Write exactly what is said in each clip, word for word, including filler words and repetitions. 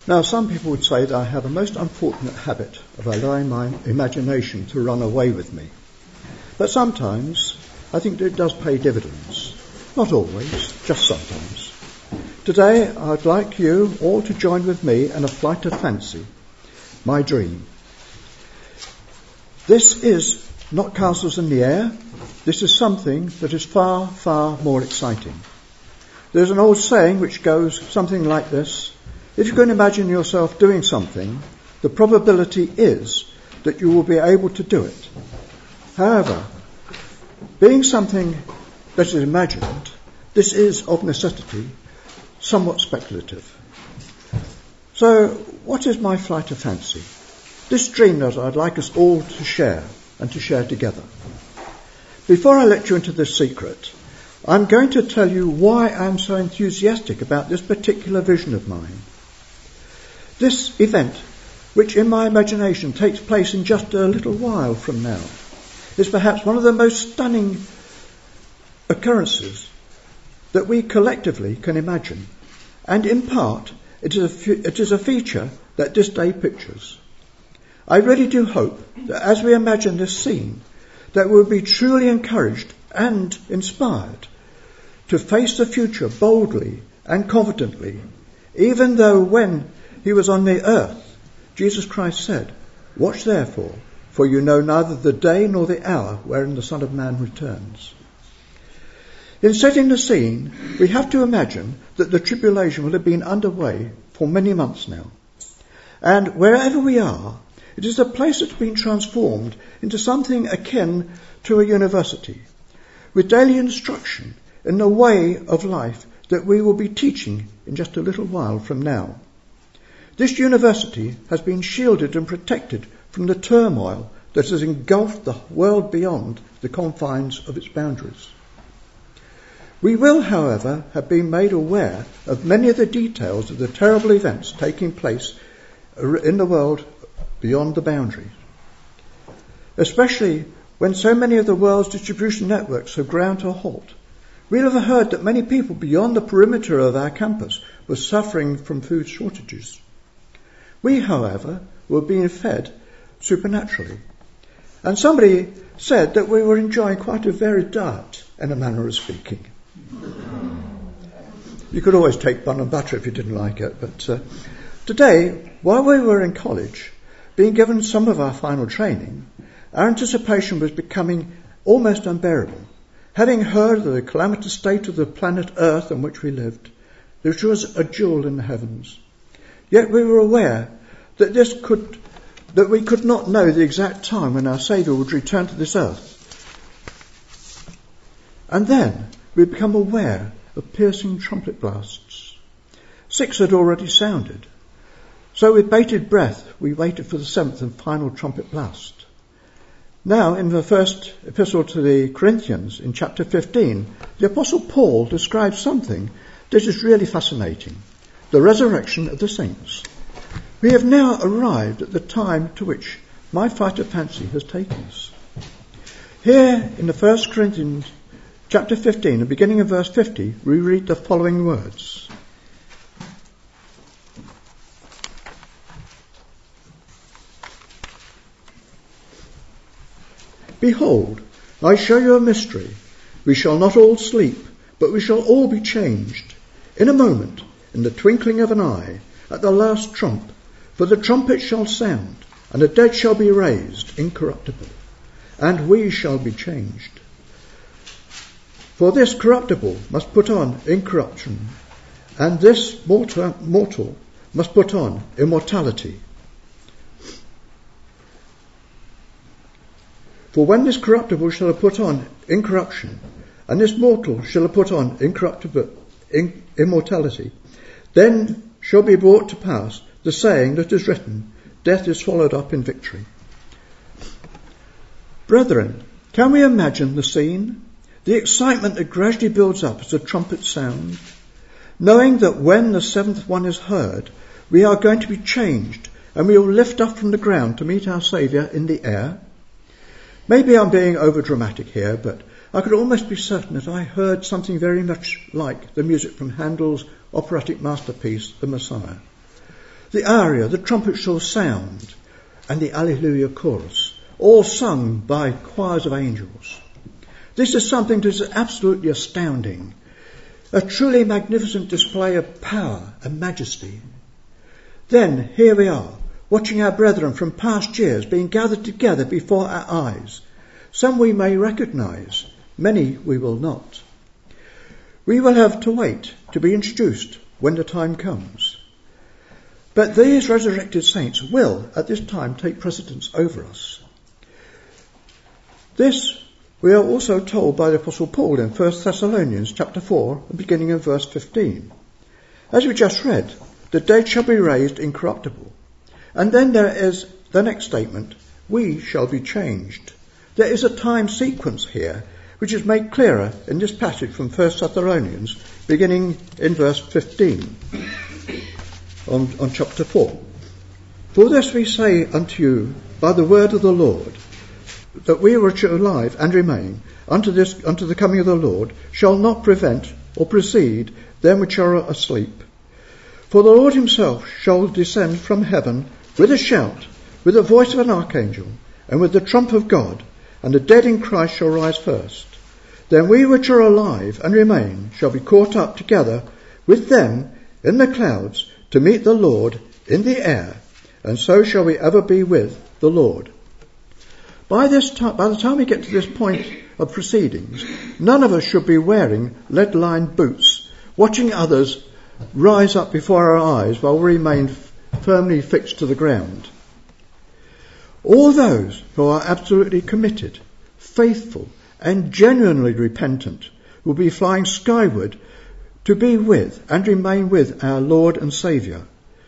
Now, some people would say that I have a most unfortunate habit of allowing my imagination to run away with me. But sometimes I think that it does pay dividends. Not always, just sometimes. Today, I'd like you all to join with me in a flight of fancy, my dream. This is not castles in the air. This is something that is far, far more exciting. There's an old saying which goes something like this: if you can imagine yourself doing something, the probability is that you will be able to do it. However, being something that is imagined, this is of necessity somewhat speculative. So, what is my flight of fancy? This dream that I'd like us all to share and to share together. Before I let you into this secret, I'm going to tell you why I'm so enthusiastic about this particular vision of mine. This event, which in my imagination takes place in just a little while from now, is perhaps one of the most stunning occurrences that we collectively can imagine. And in part, it is a, fe- it is a feature that this day pictures. I really do hope that as we imagine this scene, that we'll be truly encouraged and inspired to face the future boldly and confidently, even though when he was on the earth, Jesus Christ said, "Watch therefore, for you know neither the day nor the hour wherein the Son of Man returns." In setting the scene, we have to imagine that the tribulation will have been underway for many months now. And wherever we are, it is a place that's been transformed into something akin to a university, with daily instruction in the way of life that we will be teaching in just a little while from now. This university has been shielded and protected from the turmoil that has engulfed the world beyond the confines of its boundaries. We will, however, have been made aware of many of the details of the terrible events taking place in the world beyond the boundaries, especially when so many of the world's distribution networks have ground to a halt. We'll have heard that many people beyond the perimeter of our campus were suffering from food shortages. We, however, were being fed supernaturally. And somebody said that we were enjoying quite a varied diet, in a manner of speaking. You could always take bun and butter if you didn't like it. But uh, today, while we were in college, being given some of our final training, our anticipation was becoming almost unbearable. Having heard of the calamitous state of the planet Earth on which we lived, which was a jewel in the heavens. Yet we were aware that this could, that we could not know the exact time when our Saviour would return to this earth. And then we become aware of piercing trumpet blasts. Six had already sounded. So with bated breath, we waited for the seventh and final trumpet blast. Now, in the first epistle to the Corinthians, in chapter fifteen, the Apostle Paul describes something that is really fascinating: the resurrection of the saints. We have now arrived at the time to which my flight of fancy has taken us. Here, in the First Corinthians, chapter fifteen, the beginning of verse fifty, we read the following words. "Behold, I show you a mystery. We shall not all sleep, but we shall all be changed. In a moment, in the twinkling of an eye, at the last trump. For the trumpet shall sound, and the dead shall be raised incorruptible, and we shall be changed. For this corruptible must put on incorruption, and this mortal, mortal must put on immortality. For when this corruptible shall have put on incorruption, and this mortal shall have put on incorruptible in, immortality, then shall be brought to pass the saying that is written, death is swallowed up in victory." Brethren, can we imagine the scene? The excitement that gradually builds up as the trumpets sound, knowing that when the seventh one is heard, we are going to be changed, and we will lift up from the ground to meet our Saviour in the air. Maybe I'm being over dramatic here, but I could almost be certain that I heard something very much like the music from Handel's operatic masterpiece, The Messiah. the aria, the trumpet shall sound, and the Alleluia chorus, all sung by choirs of angels. This is something that is absolutely astounding, a truly magnificent display of power and majesty. Then here we are, watching our brethren from past years being gathered together before our eyes. Some we may recognise, many we will not. We will have to wait to be introduced when the time comes. But these resurrected saints will, at this time, take precedence over us. This we are also told by the Apostle Paul in First Thessalonians chapter four, beginning in verse fifteen. As we just read, the dead shall be raised incorruptible. And then there is the next statement, we shall be changed. There is a time sequence here which is made clearer in this passage from First Thessalonians, beginning in verse fifteen on, on chapter four. For this we say unto you by the word of the Lord, that we which are alive and remain unto this unto the coming of the Lord shall not prevent or precede them which are asleep. For the Lord himself shall descend from heaven with a shout, with the voice of an archangel, and with the trump of God, and the dead in Christ shall rise first. Then we which are alive and remain shall be caught up together with them in the clouds to meet the Lord in the air, and so shall we ever be with the Lord. By this time, by the time we get to this point of proceedings, none of us should be wearing lead-lined boots, watching others rise up before our eyes while we remain firmly fixed to the ground. All those who are absolutely committed, faithful, and genuinely repentant will be flying skyward to be with and remain with our Lord and Saviour.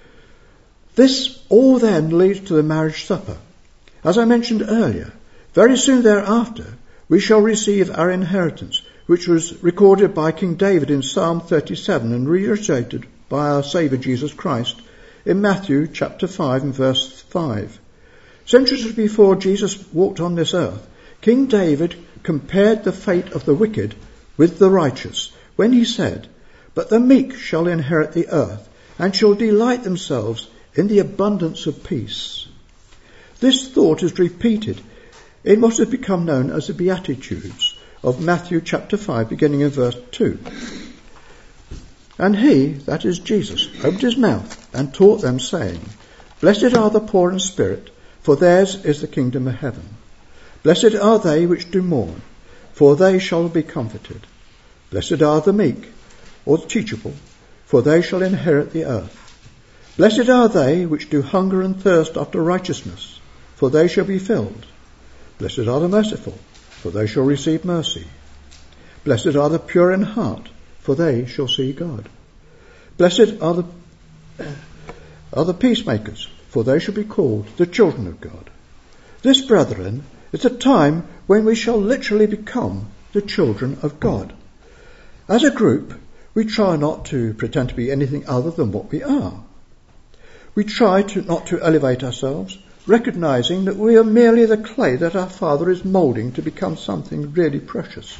This all then leads to the marriage supper. As I mentioned earlier, very soon thereafter we shall receive our inheritance, which was recorded by King David in Psalm thirty-seven and reiterated by our Saviour Jesus Christ in Matthew chapter five and verse five. Centuries before Jesus walked on this earth, King David compared the fate of the wicked with the righteous when he said, "But the meek shall inherit the earth and shall delight themselves in the abundance of peace." This thought is repeated in what has become known as the Beatitudes of Matthew chapter five, beginning in verse two. And he, that is Jesus, opened his mouth and taught them, saying, Blessed are the poor in spirit, for theirs is the kingdom of heaven. Blessed are they which do mourn, for they shall be comforted. Blessed are the meek, or the teachable, for they shall inherit the earth. Blessed are they which do hunger and thirst after righteousness, for they shall be filled. Blessed are the merciful, for they shall receive mercy. Blessed are the pure in heart, for they shall see God. Blessed are the, are the peacemakers, for they shall be called the children of God. This, brethren, is a time when we shall literally become the children of God. As a group, we try not to pretend to be anything other than what we are. We try to not to elevate ourselves, recognizing that we are merely the clay that our Father is moulding to become something really precious.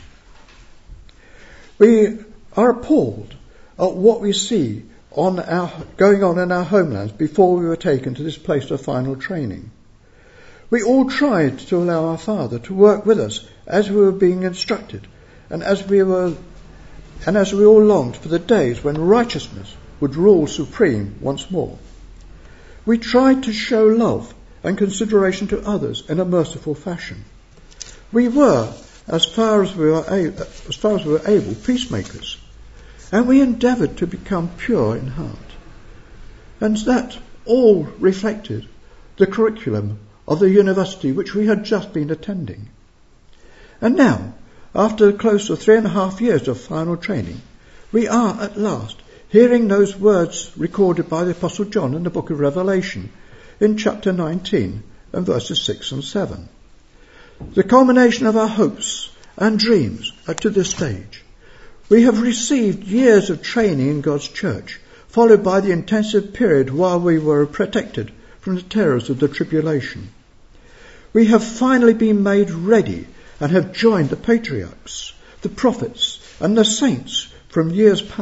We are appalled at what we see on our, going on in our homelands before we were taken to this place of final training. We all tried to allow our Father to work with us as we were being instructed, and as we were, and as we all longed for the days when righteousness would rule supreme once more. We tried to show love and consideration to others in a merciful fashion. We were, as far as we were able, as far as we were able, peacemakers, and we endeavoured to become pure in heart. And that all reflected the curriculum of the university which we had just been attending. And now, after close to three and a half years of final training, we are at last hearing those words recorded by the Apostle John in the book of Revelation in chapter nineteen and verses six and seven. The culmination of our hopes and dreams are to this stage. We have received years of training in God's church, followed by the intensive period while we were protected from the terrors of the tribulation. We have finally been made ready and have joined the patriarchs, the prophets, and the saints from years past.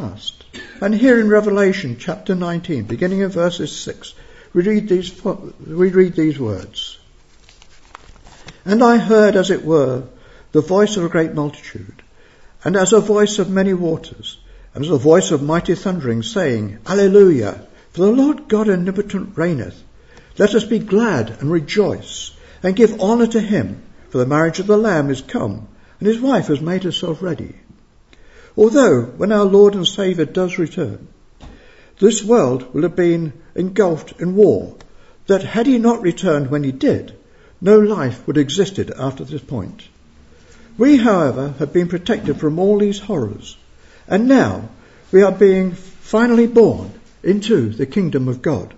And here in Revelation chapter nineteen, beginning in verses six, we read these, we read these words. And I heard, as it were, the voice of a great multitude, and as a voice of many waters, and as a voice of mighty thundering, saying, Alleluia, for the Lord God omnipotent reigneth. Let us be glad and rejoice, and give honour to him, for the marriage of the Lamb is come, and his wife has made herself ready. Although, when our Lord and Saviour does return, this world will have been engulfed in war, that had he not returned when he did, no life would have existed after this point. We, however, have been protected from all these horrors, and now we are being finally born into the kingdom of God.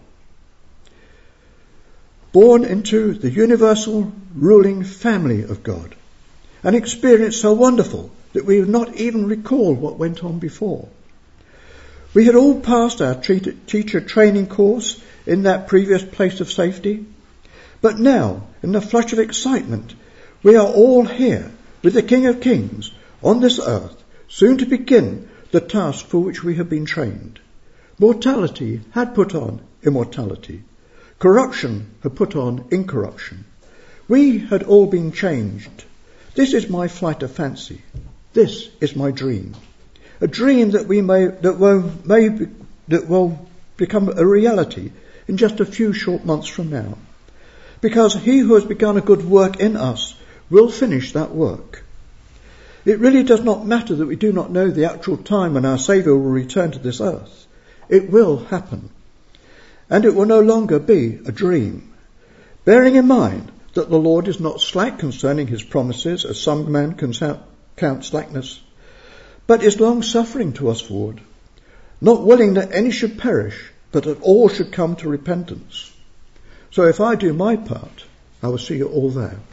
Born into the universal ruling family of God. An experience so wonderful that we would not even recall what went on before. We had all passed our teacher training course in that previous place of safety, but now, in the flush of excitement, we are all here with the King of Kings on this earth, soon to begin the task for which we have been trained. Mortality had put on immortality. Corruption had put on incorruption. We had all been changed. This is my flight of fancy. This is my dream. A dream that we may that will may be, that will become a reality in just a few short months from now. Because he who has begun a good work in us will finish that work. It really does not matter that we do not know the actual time when our Saviour will return to this earth. It will happen. And it will no longer be a dream. Bearing in mind that the Lord is not slack concerning his promises, as some men count slackness, but is long-suffering to us forward, not willing that any should perish, but that all should come to repentance. So if I do my part, I will see you all there.